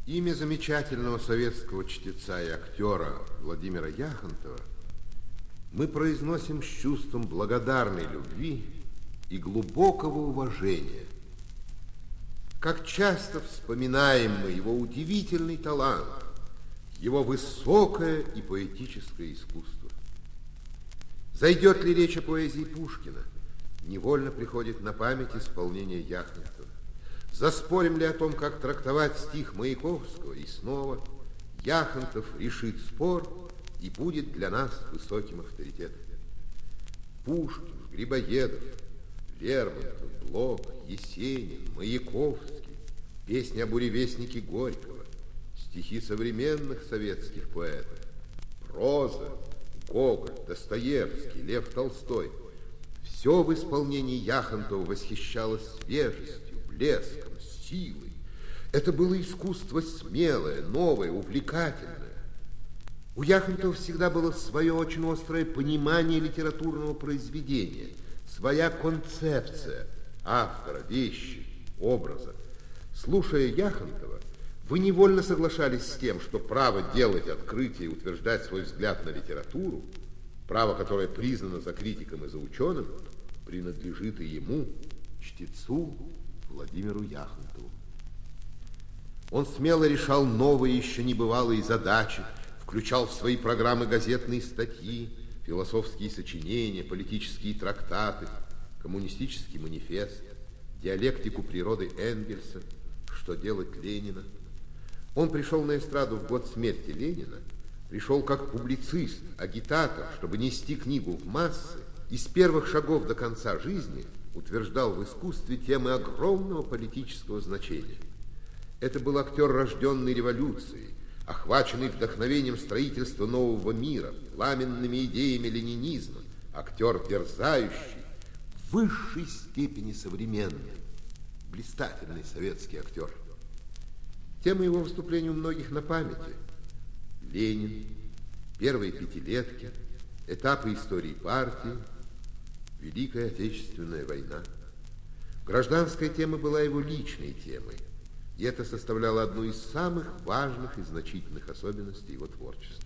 Имя замечательного советского чтеца и актера Владимира Яхонтова мы произносим с чувством благодарной любви и глубокого уважения. Как часто вспоминаем мы его удивительный талант, его высокое и поэтическое искусство. Зайдет ли речь о поэзии Пушкина, невольно приходит на память исполнение Яхонтова. Заспорим ли о том, как трактовать стих Маяковского, и снова Яхонтов решит спор и будет для нас высоким авторитетом. Пушкин, Грибоедов, Лермонтов, Блок, Есенин, Маяковский, песни о буревестнике Горького, стихи современных советских поэтов, проза, Гоголь, Достоевский, Лев Толстой. Все в исполнении Яхонтова восхищало свежестью, блеском, силой. Это было искусство смелое, новое, увлекательное. У Яхонтова всегда было свое очень острое понимание литературного произведения, своя концепция автора, вещи, образа. Слушая Яхонтова, вы невольно соглашались с тем, что право делать открытия и утверждать свой взгляд на литературу, право, которое признано за критиком и за ученым, принадлежит и ему, чтецу Владимиру Яхонтову. Он смело решал новые, еще небывалые задачи, включал в свои программы газетные статьи, философские сочинения, политические трактаты, коммунистический манифест, диалектику природы Энгельса, что делать Ленина. Он пришел на эстраду в год смерти Ленина, пришел как публицист, агитатор, чтобы нести книгу в массы, и с первых шагов до конца жизни утверждал в искусстве темы огромного политического значения. Это был актер, рожденный революцией, охваченный вдохновением строительства нового мира, пламенными идеями ленинизма, актер дерзающий, в высшей степени современный, блистательный советский актер. Тема его выступлений у многих на памяти. Ленин, первые пятилетки, этапы истории партии, Великая Отечественная война. Гражданская тема была его личной темой, и это составляло одну из самых важных и значительных особенностей его творчества.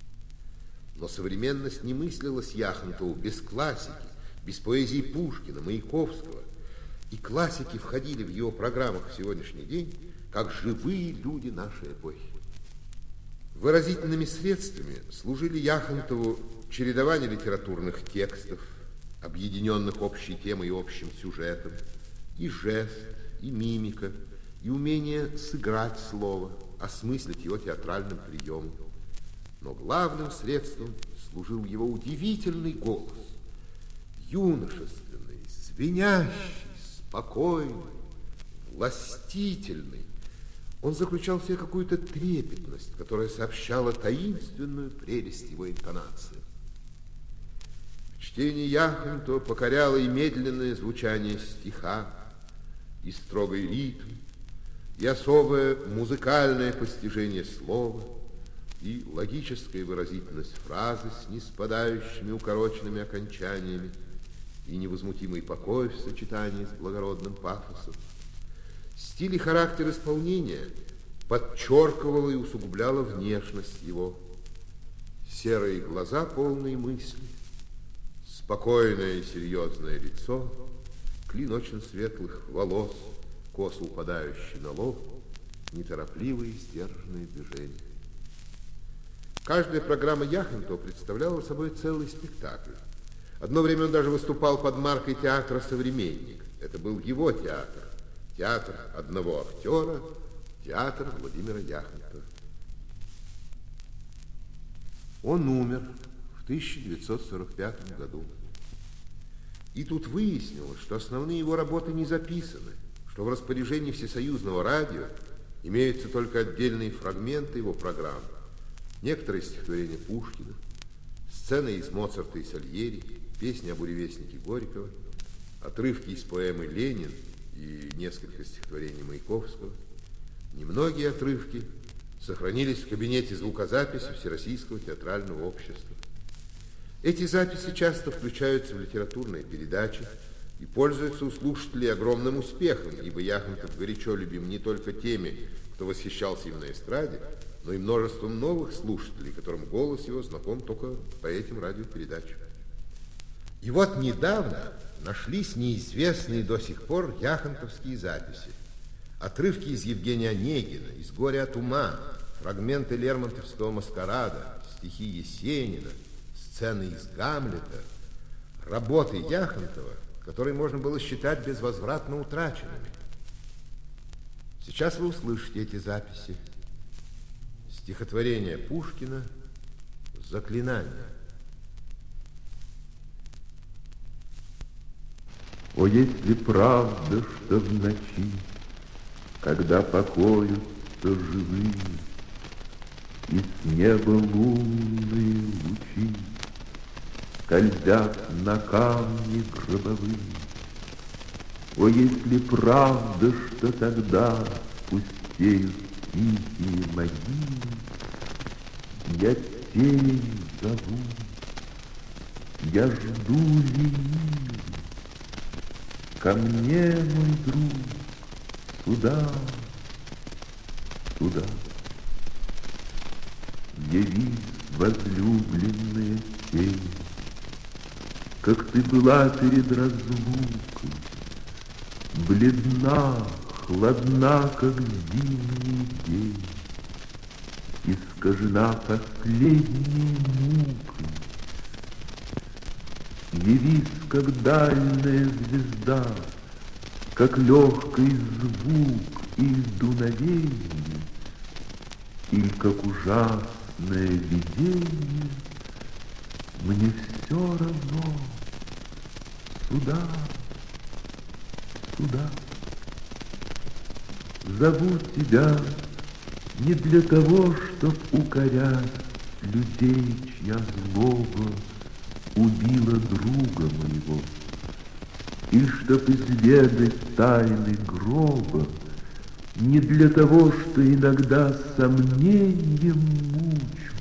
Но современность не мыслилась Яхонтову без классики, без поэзии Пушкина, Маяковского. И классики входили в его программах в сегодняшний день как живые люди нашей эпохи. Выразительными средствами служили Яхонтову чередование литературных текстов, объединенных общей темой и общим сюжетом, и жест, и мимика, и умение сыграть слово, осмыслить его театральным приемом. Но главным средством служил его удивительный голос, юношественный, звенящий, спокойный, властительный. Он заключал в себе какую-то трепетность, которая сообщала таинственную прелесть его интонации. В чтении Яхонтова покоряло и медленное звучание стиха, и строгий ритм, и особое музыкальное постижение слова, и логическая выразительность фразы с ниспадающими укороченными окончаниями, и невозмутимый покой в сочетании с благородным пафосом. Стиль и характер исполнения подчеркивало и усугубляло внешность его. Серые глаза, полные мысли, спокойное и серьезное лицо, клин очень светлых волос, косо упадающий на лоб, неторопливые сдержанные движения. Каждая программа Яхонтова представляла собой целый спектакль. Одно время он даже выступал под маркой театра «Современник». Это был его театр. Театр одного актера, театр Владимира Яхонтова. Он умер в 1945 году. И тут выяснилось, что основные его работы не записаны, что в распоряжении Всесоюзного радио имеются только отдельные фрагменты его программ, некоторые стихотворения Пушкина, сцены из Моцарта и Сальери, песни о буревестнике Горького, отрывки из поэмы «Ленин» и несколько стихотворений Маяковского. Немногие отрывки сохранились в кабинете звукозаписи Всероссийского театрального общества. Эти записи часто включаются в литературные передачи и пользуется у слушателей огромным успехом, ибо Яхонтов горячо любим не только теми, кто восхищался им на эстраде, но и множеством новых слушателей, которым голос его знаком только по этим радиопередачам. И вот недавно нашлись неизвестные до сих пор яхонтовские записи. Отрывки из Евгения Онегина, из «Горя от ума», фрагменты Лермонтовского «Маскарада», стихи Есенина, сцены из «Гамлета», работы Яхонтова, которые можно было считать безвозвратно утраченными. Сейчас вы услышите эти записи. Стихотворение Пушкина «Заклинание». О, если правда, что в ночи, когда покоятся живые, и с неба лунные лучи скользят на камни гробовые, о, если правда, что тогда пустеют тихие могилы, я тень зову, я жду ленивый. Ко мне, мой друг, сюда, сюда. Явись, возлюбленная тень, как ты была перед разлукой, бледна, хладна, как зимний день, искажена последней мукой. Явись, как дальняя звезда, как легкий звук или дуновенье, или как ужасное видение, мне все равно. Сюда, сюда. Зову тебя не для того, чтоб укорять людей, чья злоба убила друга моего, и чтоб изведать тайны гроба, не для того, что иногда сомнением мучу,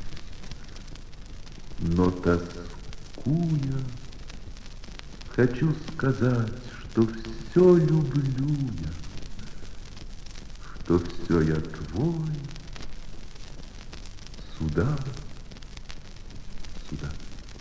но тоскуя, хочу сказать, что все люблю я, что все я твой, сюда, сюда.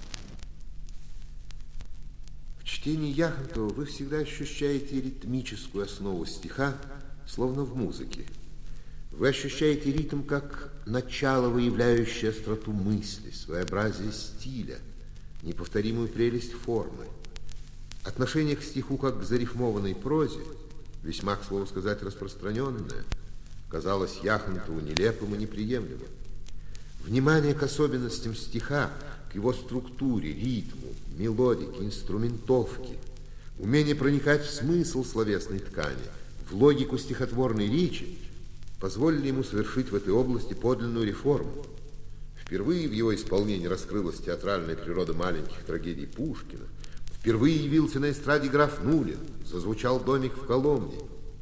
В чтении Яхонтова вы всегда ощущаете ритмическую основу стиха, словно в музыке. Вы ощущаете ритм как начало, выявляющее остроту мысли, своеобразие стиля, неповторимую прелесть формы. Отношение к стиху как к зарифмованной прозе, весьма, к слову сказать, распространенное, казалось Яхонтову нелепым и неприемлемым. Внимание к особенностям стиха, к его структуре, ритму, мелодике, инструментовке, умение проникать в смысл словесной ткани, в логику стихотворной речи, позволили ему совершить в этой области подлинную реформу. Впервые в его исполнении раскрылась театральная природа маленьких трагедий Пушкина. Впервые явился на эстраде граф Нулин, зазвучал «Домик в Коломне».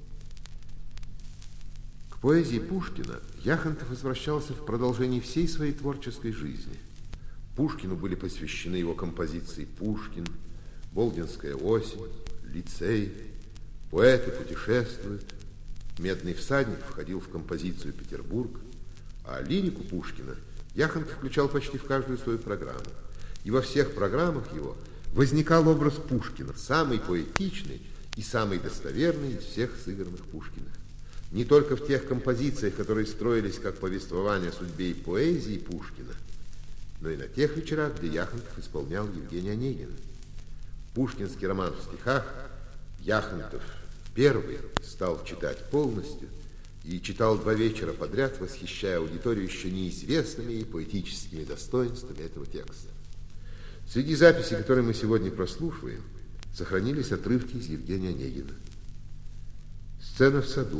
К поэзии Пушкина Яхонтов возвращался в продолжении всей своей творческой жизни. Пушкину были посвящены его композиции «Пушкин», «Болдинская осень», «Лицей», «Поэты путешествуют», «Медный всадник» входил в композицию «Петербург», а лирику Пушкина Яхонтов включал почти в каждую свою программу. И во всех программах его возникал образ Пушкина, самый поэтичный и самый достоверный из всех сыгранных Пушкиных. Не только в тех композициях, которые строились как повествование о судьбе и поэзии Пушкина, но и на тех вечерах, где Яхонтов исполнял Евгения Онегина. Пушкинский роман в стихах Яхонтов первый стал читать полностью и читал 2 вечера подряд, восхищая аудиторию еще неизвестными и поэтическими достоинствами этого текста. Среди записей, которые мы сегодня прослушиваем, сохранились отрывки из Евгения Онегина. Сцена в саду.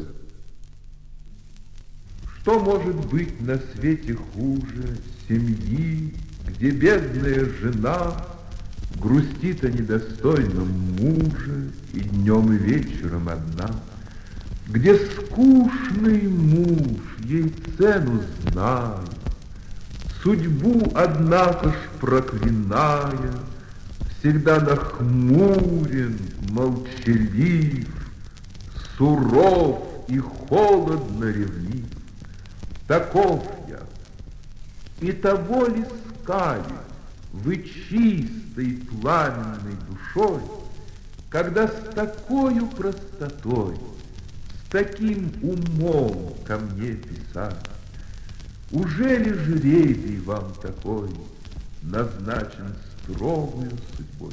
Что может быть на свете хуже семьи, где бедная жена грустит о недостойном муже и днем и вечером одна, где скучный муж, ей цену зная, судьбу, однако ж проклиная, всегда нахмурен, молчалив, суров и холодно ревнив. Таков я, и того ли искали вы чистой пламенной душой, когда с такою простотой, с таким умом ко мне писали? Ужели жребий вам такой назначен строгою судьбой?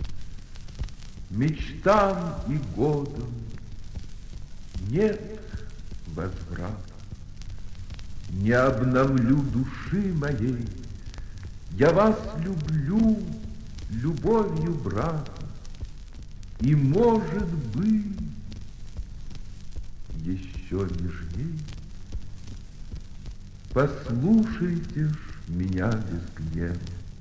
Мечтам и годам нет возврата. Не обновлю души моей, я вас люблю любовью брата, и, может быть, еще нежней. Послушайте ж меня без гнева.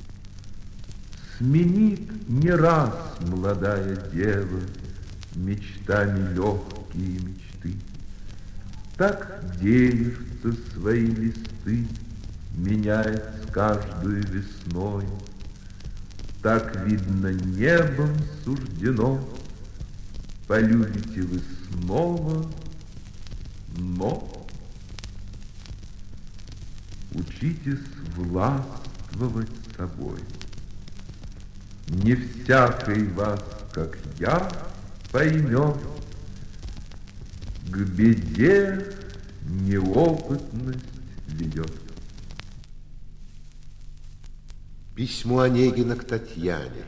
Сменит не раз молодая дева мечтами легкие мечты. Так делишься свои листы, меняет с каждую весной. Так, видно, небом суждено, полюбите вы снова, но учитесь властвовать собой. Не всякий вас, как я, поймет, к беде неопытность ведет. Письмо Онегина к Татьяне.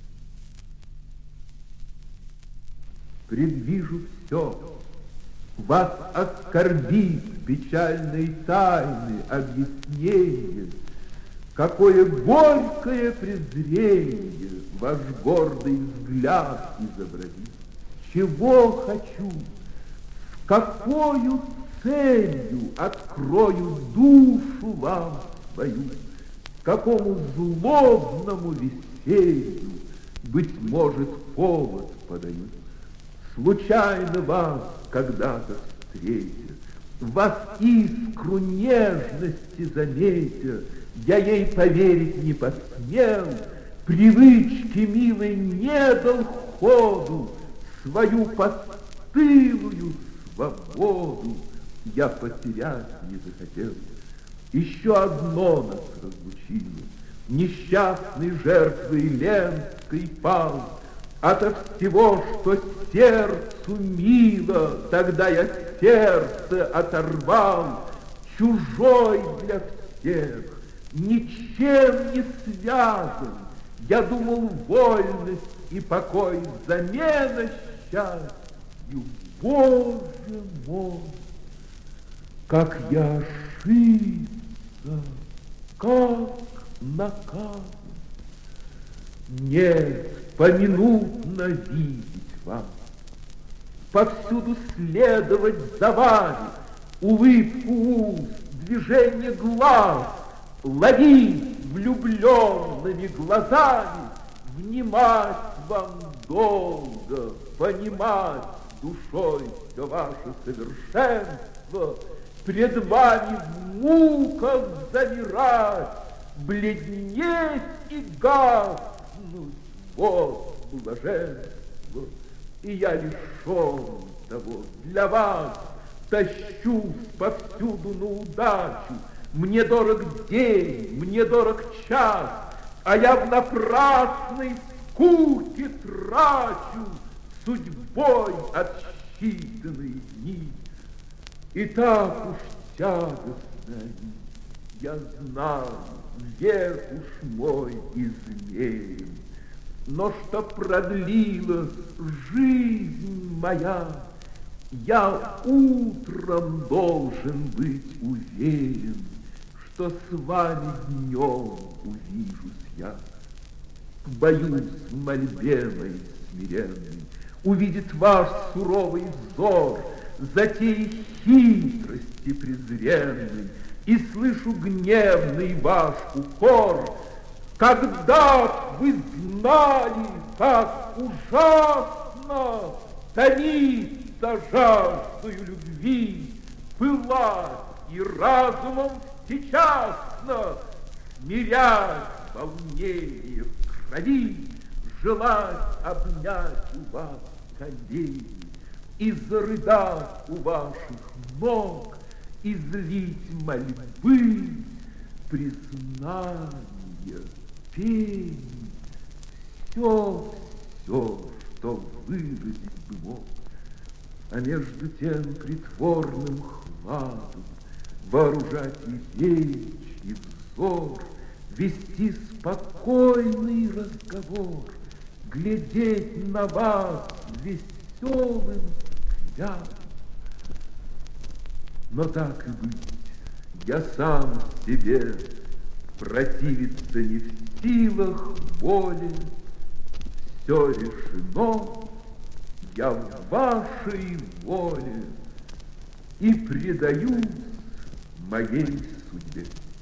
Предвижу все. Вас оскорбит печальной тайны объяснение, какое горькое презрение ваш гордый взгляд изобразит. Чего хочу, с какою целью открою душу вам свою, какому злобному веселью, быть может, повод подаю. Случайно вас когда-то встретя, вас искру нежности заметя, я ей поверить не посмел, привычке милой не дал ходу, свою постылую свободу я потерять не захотел. Еще одно нас разлучило, несчастной жертвой Ленской пал. Ото всего, что сердцу мило, тогда я сердце оторвал, чужой для всех, ничем не связан. Я думал, вольность и покой замена счастью. Боже мой, как я ошибся, как наказан. Нет, поминутно видеть вас, повсюду следовать за вами, улыбку уст, движение глаз, ловить влюбленными глазами, внимать вам долго, понимать душой все ваше совершенство, пред вами в муках замирать, бледнеть и гаснуть. Вот блаженство, и я лишен того. Для вас тащусь повсюду на удачу. Мне дорог день, мне дорог час, а я в напрасной скуке трачу судьбой отсчитанные дни. И так уж тягостно они, я знаю, век уж мой измерен. Но что продлилась жизнь моя, я утром должен быть уверен, что с вами днем увижусь я. Боюсь в мольбе моей смиренной увидит ваш суровый взор, затеи хитрости презренной, и слышу гневный ваш укор. Когда вы знали, как ужасно томиться жаждою любви, пылать и разумом всечасно смирять волнение в крови, желать обнять у вас колени и зарыдать у ваших ног, излить мольбы, признания, пение, все, что выразить бы мог. А между тем притворным хладом вооружать и речь, и взор, вести спокойный разговор, глядеть на вас веселым взглядом. Но так и быть, я сам себе противиться не в силах воли. Все решено, я в вашей воле и предаюсь моей судьбе.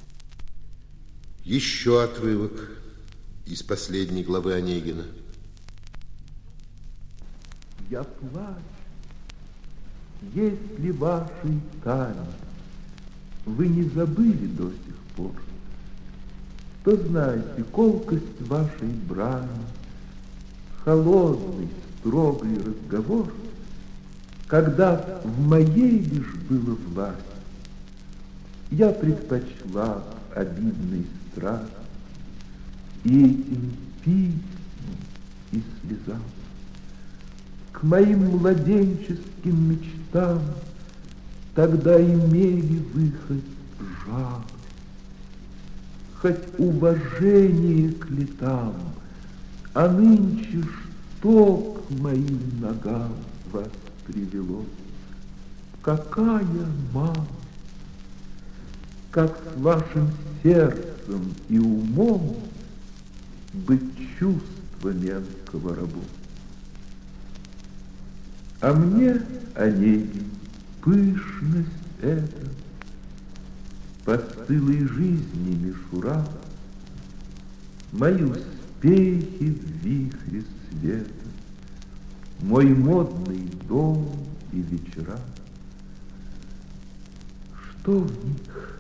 Еще отрывок из последней главы Онегина. Я плачу, если вашей тайны вы не забыли до сих пор, то знаете колкость вашей брани, холодный, строгий разговор, когда в моей лишь было власть, я предпочла обидный страх и этим письмам и слезам. К моим младенческим мечтам тогда имели выход жалость, хоть уважение к летам, а нынче что к моим ногам вас привело? Какая мама, как с вашим сердцем и умом быть чувства менского рабом. А мне, Онегин, пышность эта, постылой жизни мишура, мои успехи в вихре света, мой модный дом и вечера. Что в них?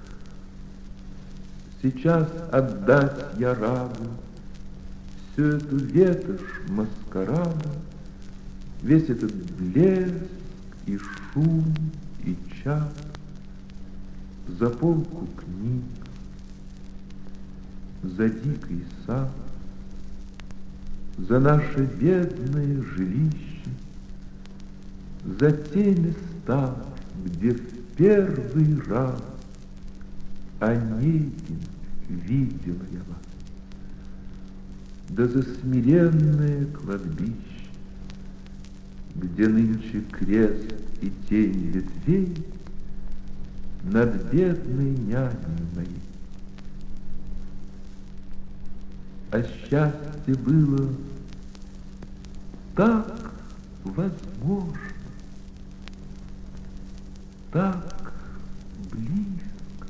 Сейчас отдать я раду всю эту ветошь маскарада, весь этот блеск и шум и час за полку книг, за дикий сад, за наше бедное жилище, за те места, где в первый раз, Онегин, видела я вас, да за смиренное кладбище, где нынче крест и тень ветвей над бедной няней моей. А счастье было так возможно, так близко.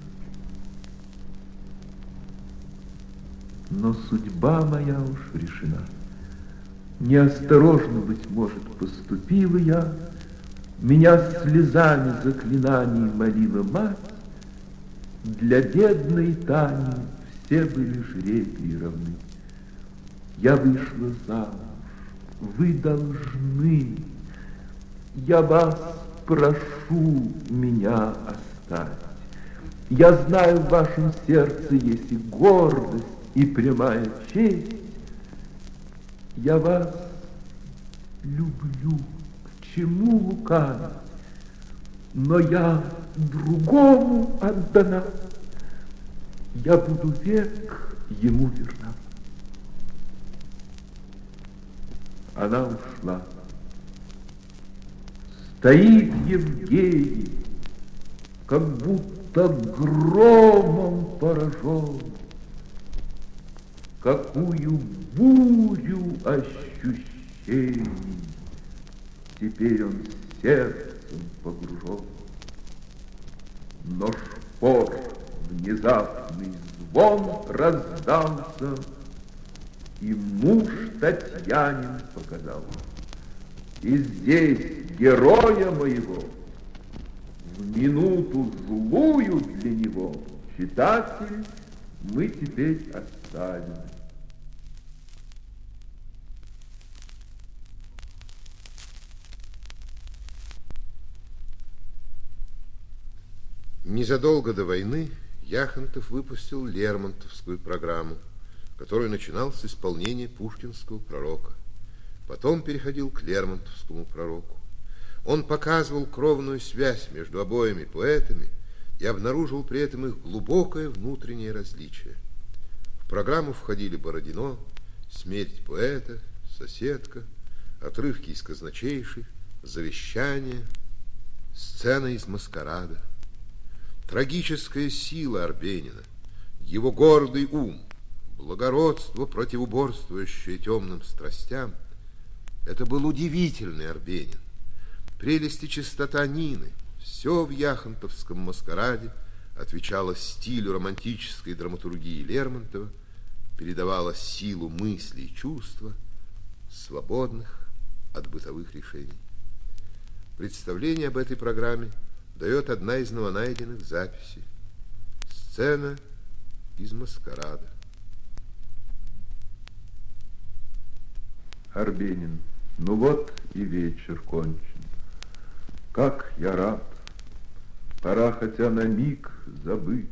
Но судьба моя уж решена. Неосторожно, быть может, поступила я, меня слезами заклинаний молила мать, для бедной Тани все были жребии равны. Я вышла замуж, вы должны, я вас прошу меня оставить. Я знаю, в вашем сердце есть и гордость, и прямая честь. Я вас люблю, к чему лукавить, но я другому отдана. Я буду век ему верна. Она ушла. Стоит Евгений, как будто громом поражен. Какую бурю ощущений теперь он сердцем погружен. Но шпор внезапный звон раздался, и муж Татьянин показался. И здесь героя моего в минуту злую для него, читатель, мы теперь оставим. Незадолго до войны Яхонтов выпустил Лермонтовскую программу, которую начинал с исполнения пушкинского «Пророка». Потом переходил к Лермонтовскому «Пророку». Он показывал кровную связь между обоими поэтами и обнаружил при этом их глубокое внутреннее различие. В программу входили Бородино, «Смерть поэта», «Соседка», отрывки из казначейших, «Завещание», сцена из «Маскарада». Трагическая сила Арбенина, его гордый ум, благородство, противоборствующее темным страстям — это был удивительный Арбенин. Прелесть и чистота Нины, все в яхонтовском «Маскараде» отвечало стилю романтической драматургии Лермонтова, передавало силу мысли и чувства, свободных от бытовых решений. Представление об этой программе дает одна из новонайденных записей. Сцена из «Маскарада». Арбенин. Ну вот и вечер кончен. Как я рад. Пора хотя на миг забыться.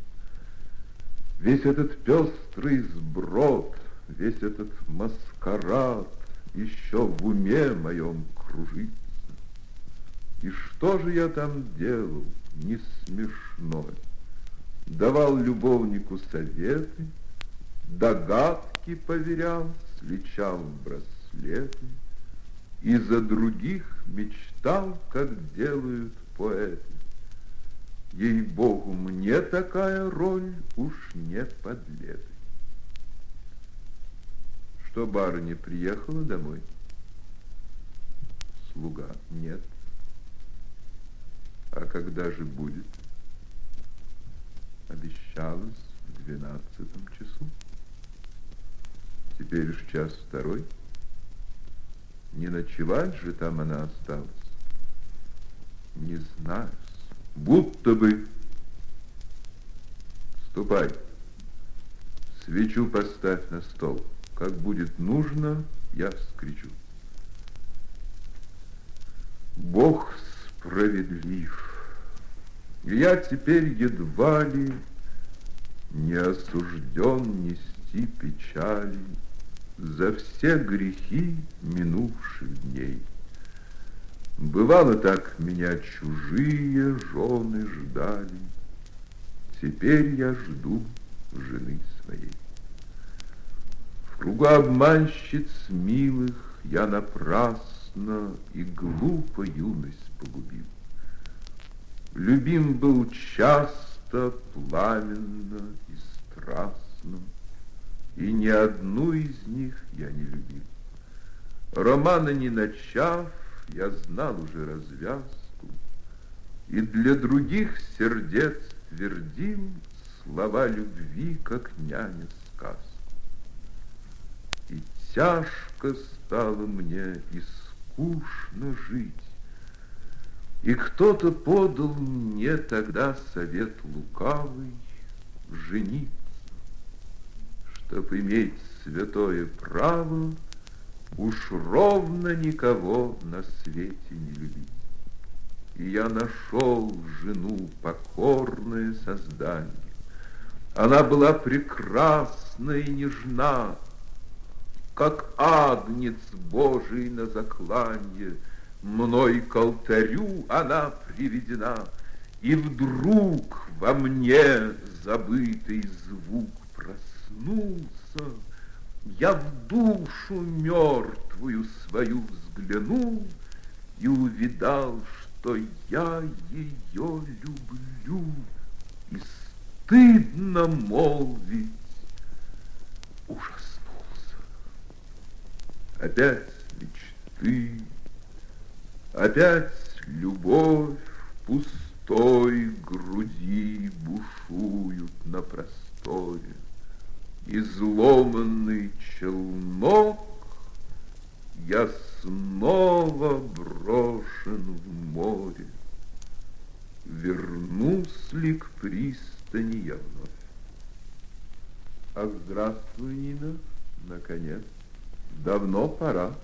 Весь этот пестрый сброд, весь этот маскарад еще в уме моем кружится. И что же я там делал, не смешно? Давал любовнику советы, догадки поверял, сличал браслеты, и за других мечтал, как делают поэты. Ей-богу, мне такая роль уж не под летой. Что, барыня приехала домой? Слуга? Нет. А когда же будет? Обещалась в 12-м часу. Теперь уж 1:02. Не ночевать же там она осталась? Не знаю. Будто бы. Ступай. Свечу поставь на стол. Как будет нужно, я вскричу. Бог справедлив. И я теперь едва ли не осужден нести печали за все грехи минувших дней. Бывало так, меня чужие жены ждали, теперь я жду жены своей. В кругу обманщиц милых я напрасно и глупо юность погубил. Любим был часто, пламенно и страстно, и ни одну из них я не любил. Романа не начав, я знал уже развязку, и для других сердец твердил слова любви, как няня сказку. И тяжко стало мне, и скучно жить. И кто-то подал мне тогда совет лукавый жениться, чтоб иметь святое право уж ровно никого на свете не любить. И я нашел жену покорное создание. Она была прекрасна и нежна, как агнец Божий на закланье. Мной к алтарю она приведена, и вдруг во мне забытый звук проснулся. Я в душу мертвую свою взглянул и увидал, что я ее люблю, и стыдно молвить ужаснулся. Опять мечты, опять любовь в пустой груди бушуют на просторе. Изломанный челнок, я снова брошен в море. Вернусь ли к пристани я вновь? Ах, здравствуй, Нина, наконец. Давно пора.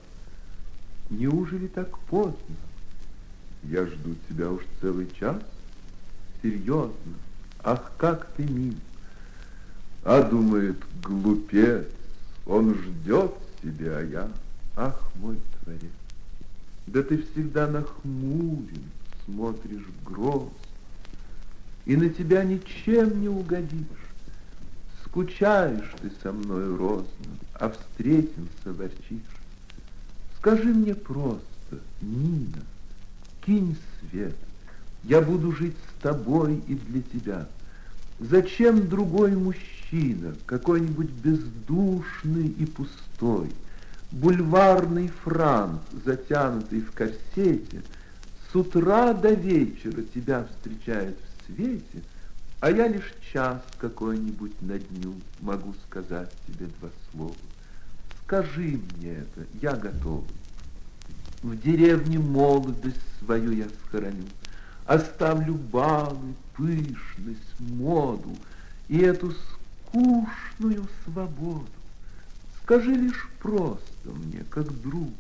Неужели так поздно? Я жду тебя уж целый час. серьезно. Ах, как ты мил. А думает, глупец, он ждет себя, а я, ах, мой творец. Да ты всегда нахмурен, смотришь гроз, и на тебя ничем не угодишь. Скучаешь ты со мною розно, а встретимся ворчишь. Скажи мне просто, Нина, кинь свет, я буду жить с тобой и для тебя. Зачем другой мужчина, какой-нибудь бездушный и пустой, бульварный франт, затянутый в корсете, с утра до вечера тебя встречает в свете, а я лишь час какой-нибудь на дню могу сказать тебе два слова. Скажи мне это, я готов. В деревне молодость свою я схороню, оставлю балы, пышность, моду и эту скучную свободу. Скажи лишь просто мне, как другу.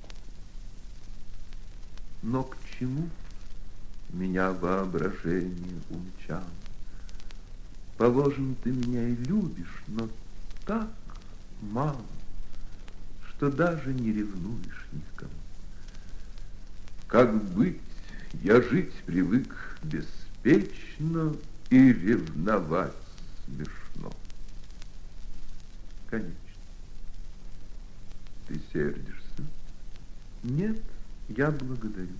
Но к чему меня воображение умчало? Положим, ты меня и любишь, но так мало, что даже не ревнуешь никому. Как быть, я жить привык беспечно, и ревновать смешно. Конечно. Ты сердишься? Нет, я благодарю.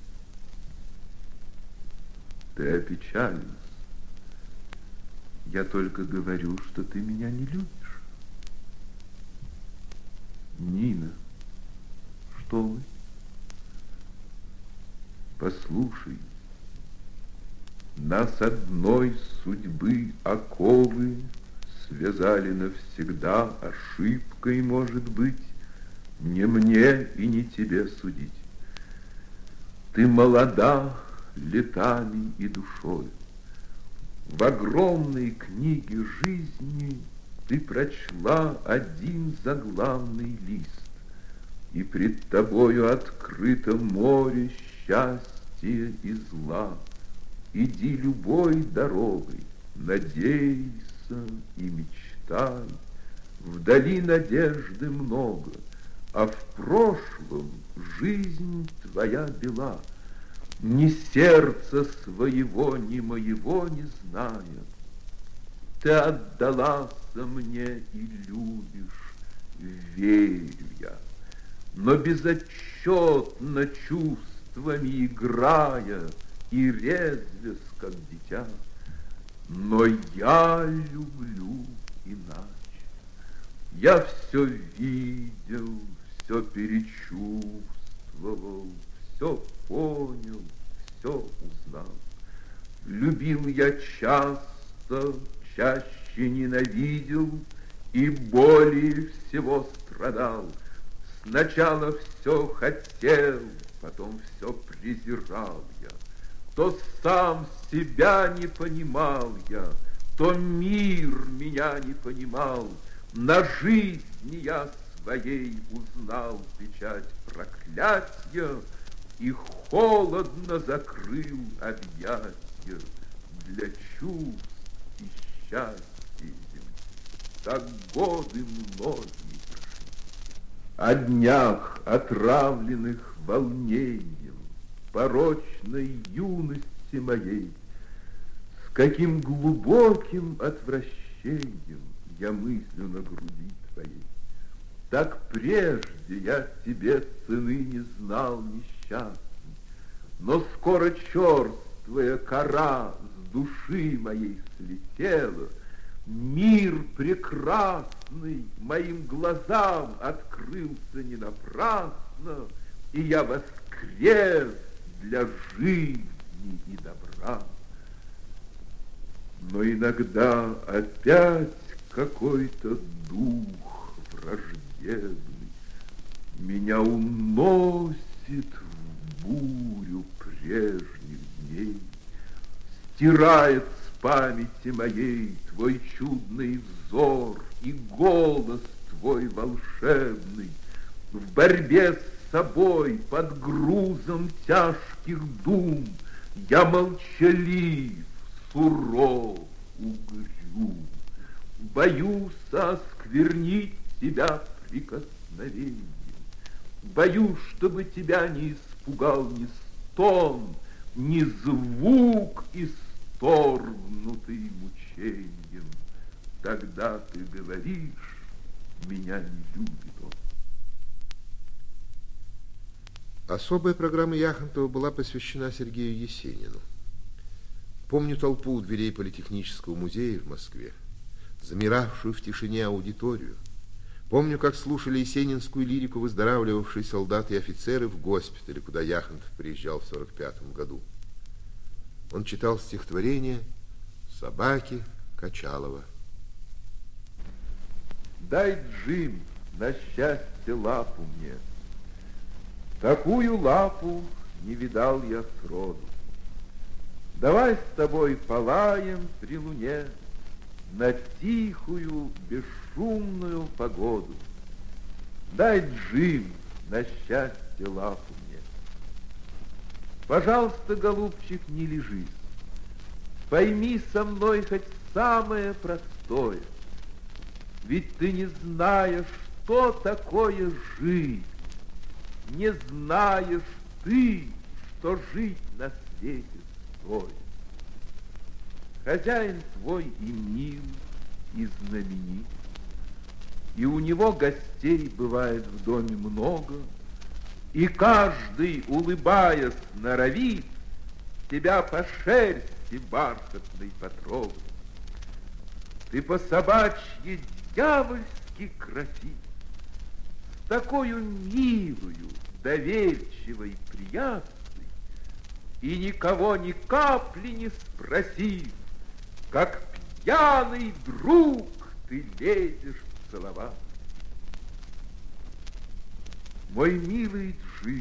Ты опечалилась. Я только говорю, что ты меня не любишь. Нина, что вы? Послушай, нас одной судьбы оковы связали навсегда, ошибкой, может быть, не мне и не тебе судить. Ты молода летами и душой. В огромной книге жизни ты прочла один заглавный лист, и пред тобою открыто море счастья и зла. Иди любой дорогой, надейся и мечтай. Вдали надежды много, а в прошлом жизнь твоя бела. Ни сердца своего, ни моего не зная, ты отдалась мне и любишь, верю я. Но безотчетно чувствами играя и резвясь, как дитя, но я люблю иначе. Я все видел, все перечувствовал, все понял, все узнал. Любил я часто, чаще ненавидел и более всего страдал. Сначала все хотел, потом все презирал я. То сам себя не понимал я, то мир меня не понимал. На жизни я своей узнал печать проклятия и холодно закрыл объятия для чувств и счастья земли. Так годы многие прошли. О днях, отравленных волнением, порочной юности моей, с каким глубоким отвращением я мыслю на груди твоей. Так прежде я тебе цены не знал несчастный, но скоро черствая кора с души моей слетела, мир прекрасный моим глазам открылся не напрасно, и я воскрес для жизни и добра. Но иногда опять какой-то дух враждебный меня уносит в бурю прежних дней, стирает с памяти моей твой чудный взор и голос твой волшебный. В борьбе с собой под грузом тяжких дум я молчалив, суров, угрюм, боюсь осквернить тебя прикосновением, боюсь, чтобы тебя не испугал ни стон, ни звук, исторгнутый мучением. Тогда ты говоришь, меня не любит он. Особая программа Яхонтова была посвящена Сергею Есенину. Помню толпу у дверей Политехнического музея в Москве, замиравшую в тишине аудиторию. Помню, как слушали есенинскую лирику выздоравливавшие солдаты и офицеры в госпитале, куда Яхонтов приезжал в 1945 году. Он читал стихотворение «Собаки» Качалова. Дай, Джим, на счастье лапу мне. Такую лапу не видал я сроду. Давай с тобой полаем при луне на тихую, бесшумную погоду. Дай, Джим, на счастье лапу мне. Пожалуйста, голубчик, не лежись. Пойми со мной хоть самое простое. Ведь ты не знаешь, что такое жить. Не знаешь ты, что жить на свете стоит. Хозяин твой и мил, и знаменит, и у него гостей бывает в доме много, и каждый, улыбаясь, норовит тебя по шерсти бархатной потрогать. Ты по собачьи дьявольски красив, с такою милую, доверчивой, приятной, и никого ни капли не спросив, как пьяный друг ты лезешь целовать. Мой милый Джим,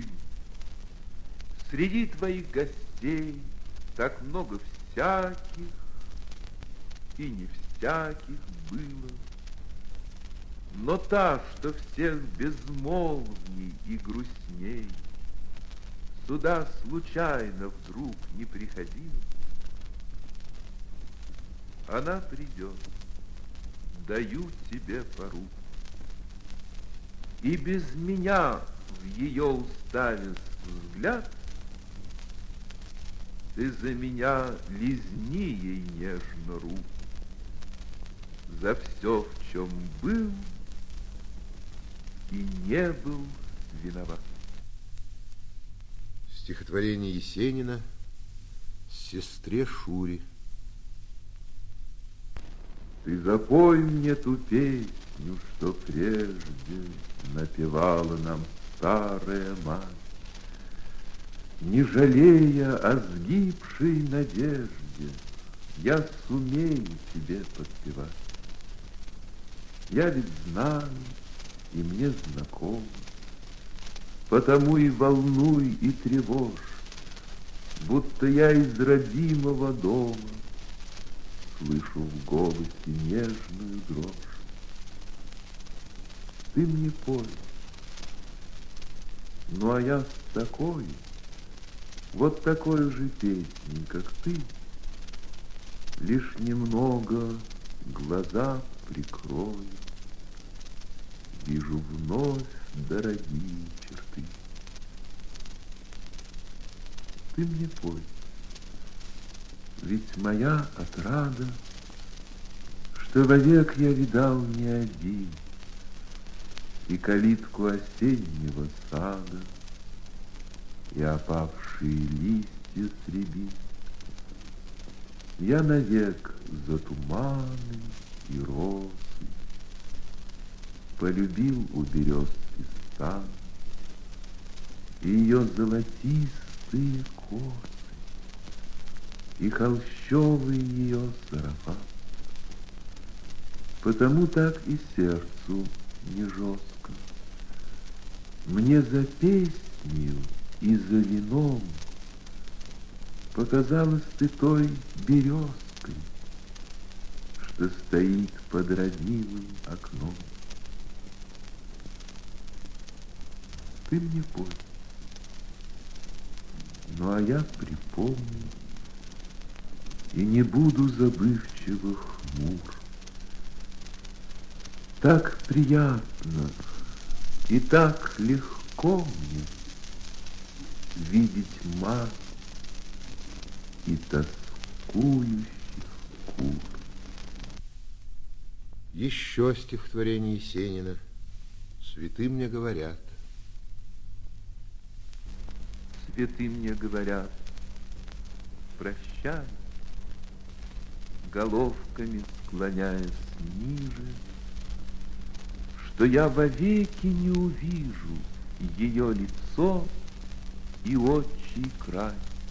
среди твоих гостей так много всяких и не всяких было. Но та, что всех безмолвней и грустней, сюда случайно вдруг не приходила. Она придет, даю тебе пору, и без меня в ее уставе взгляд, ты за меня лизни ей нежно руку, за все, в чем был и не был виноват. Стихотворение Есенина «Сестре Шуре». Ты запой мне ту песню, что прежде напевала нам старая мать, не жалея о сгибшей надежде, я сумею тебе подпевать. Я ведь знаю, и мне знакомо, потому и волнуй, и тревожь, будто я из родимого дома слышу в голосе нежную дрожь. Ты мне пой, ну а я с такой, вот такой же песней, как ты, лишь немного глаза прикрою, вижу вновь дорогие черты. Ты мне пой, ведь моя отрада, что вовек я видал не один, и калитку осеннего сада, и опавшие листья с рябин. Я навек за туманы и розы полюбил у березки стан и ее золотистые косы, и холщовый ее сарафан. Потому так и сердцу не жестко. Мне за песнью и за вином показалась ты той березкой, что стоит под родимым окном. Ты мне пой, ну а я припомню и не буду забывчиво хмур. Так приятно и так легко мне видеть мать и тоскующих кур. Еще стихотворение Есенина. Цветы мне говорят. Цветы мне говорят, прощай, головками склоняясь ниже, что я вовеки не увижу ее лицо и отчий край.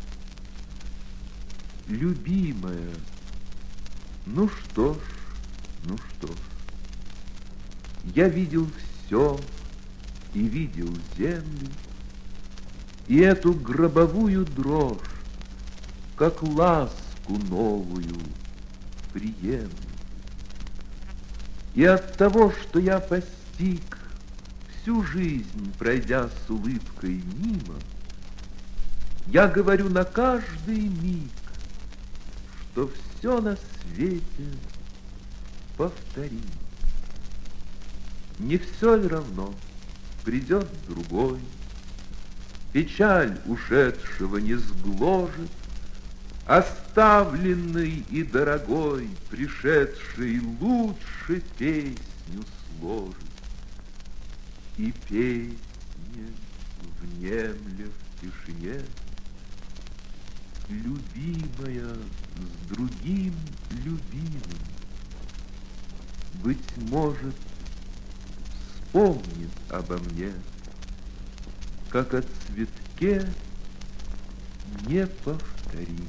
Любимая, ну что ж, ну что ж, я видел все и видел землю, и эту гробовую дрожь, как ласку новую, приемлю. И от того, что я постиг, всю жизнь пройдя с улыбкой мимо, я говорю на каждый миг, что все на свете повторим. Не все ли равно, придет другой, печаль ушедшего не сгложит, оставленный и дорогой, пришедший лучше песню сложит. И песня, внемля в тишине, любимая с другим любимым, быть может, вспомнит обо мне, как о цветке неповторимом.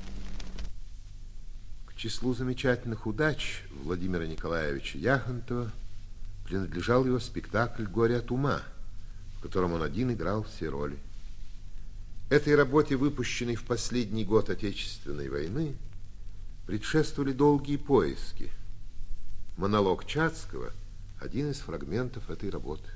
К числу замечательных удач Владимира Николаевича Яхонтова принадлежал его спектакль «Горе от ума», в котором он один играл все роли. Этой работе, выпущенной в последний год Отечественной войны, предшествовали долгие поиски. Монолог Чацкого – один из фрагментов этой работы.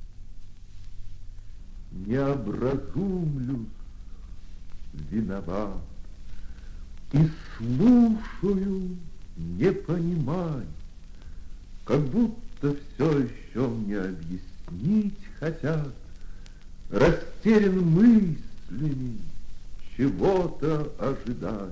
Не образумлюсь, виноват, и слушаю, не понимай, как будто все еще мне объяснить хотят, растерян мыслями, чего-то ожидая.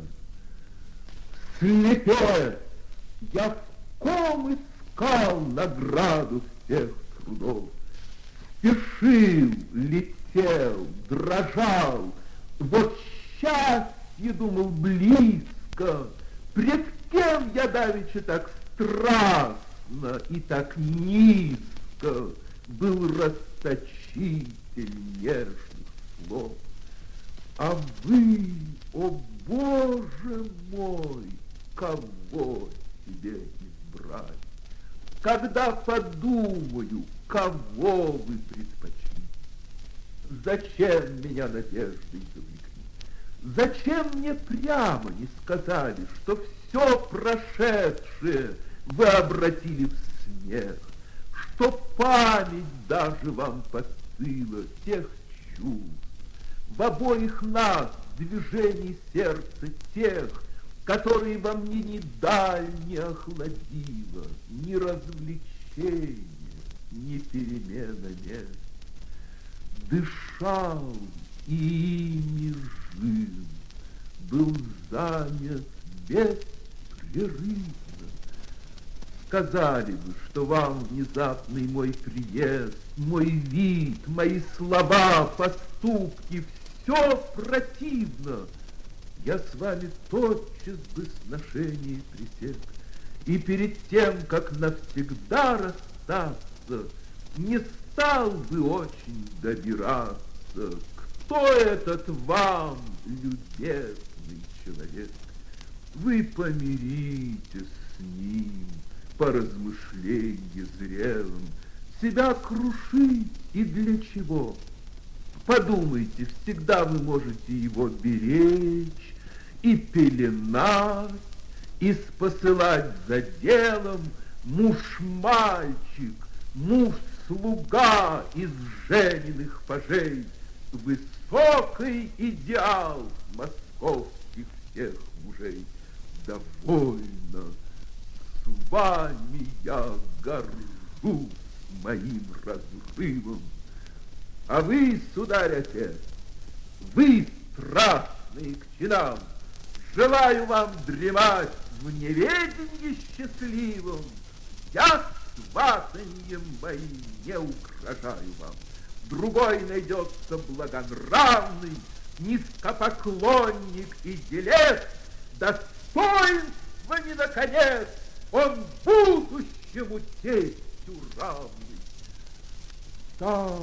Слепец, я в ком искал награду всех трудов, спешил, летел, дрожал, вот счастье, думал, близко, пред кем я давеча так страстно и так низко был расточитель нежных слов. А вы, о Боже мой, кого себе избрать? Когда подумаю, кого вы предпочли? Зачем меня надеждой завлекли? Зачем мне прямо не сказали, что все прошедшее вы обратили в смех, что память даже вам постыла тех чувств, в обоих нас движений сердца тех, которые во мне ни даль не охладила, ни развлечение, ни перемена мест. Дышал и ими жил, был занят беспрерывно. Сказали бы, что вам внезапный мой приезд, мой вид, мои слова, поступки, все противно. Я с вами тотчас бы сношение пресек, и перед тем, как навсегда расстаться, не стал бы очень добираться, кто этот вам, любезный человек. Вы помиритесь с ним, по размышлению зрелым, себя крушить и для чего? Подумайте, всегда вы можете его беречь и пеленать, и спосылать за делом муж-мальчик, муж-слуга из жененных пажей, высокий идеал московских всех мужей. довольно. С вами я горжусь моим разрывом. А вы, сударь-отец, вы страстные к чинам, желаю вам дремать в неведенье счастливом. Я сватаньем моим не угрожаю вам. Другой найдется благонравный, низкопоклонник и делец, достоинствами, наконец, он будущему тестю равный. Так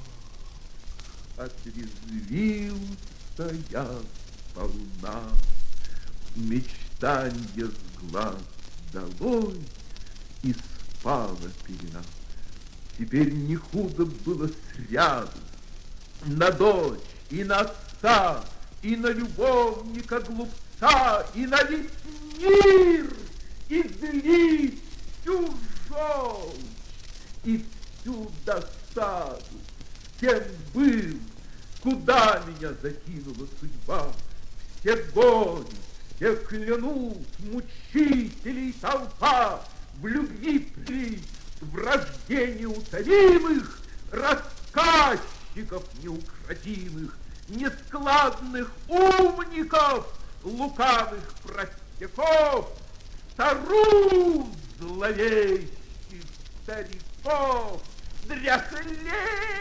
отрезвился я сполна, мечтанье с глаз долой, и спала пелена. Теперь не худо было сряду на дочь и на отца, и на любовника глупца, и на весь мир, излить всю желчь и всю досаду. Кем был, куда меня закинула судьба, все гонят, все клянут, мучителей толпа, в любви плить, в вражде неутолимых, рассказчиков неукротимых, нескладных умников, лукавых простяков, старух зловещих стариков, дряхлеющих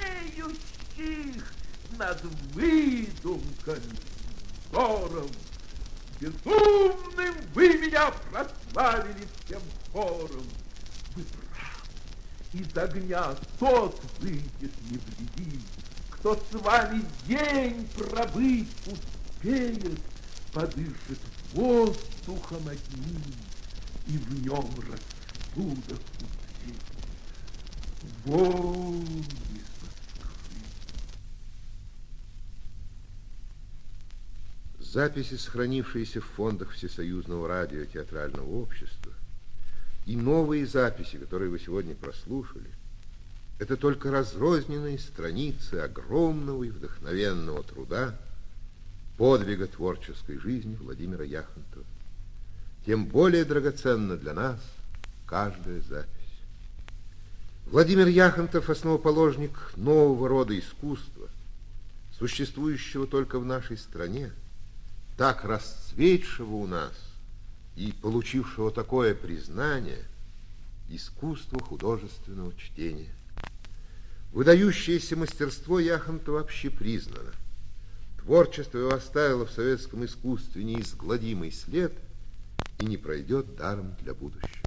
над выдумками, взором. Безумным вы меня прославили всем хором. Вы правы, из огня тот выйдет невредим, кто с вами день пробыть успеет, подышит воздухом одним, и в нем рассудок успеет. Вон из Москвы. Записи, сохранившиеся в фондах Всесоюзного радиотеатрального общества, и новые записи, которые вы сегодня прослушали, это только разрозненные страницы огромного и вдохновенного труда, подвига творческой жизни Владимира Яхонтова. Тем более драгоценна для нас каждая запись. Владимир Яхонтов – основоположник нового рода искусства, существующего только в нашей стране, так расцветшего у нас и получившего такое признание искусства художественного чтения. Выдающееся мастерство Яхонтова общепризнано. Творчество его оставило в советском искусстве неизгладимый след и не пройдет даром для будущего.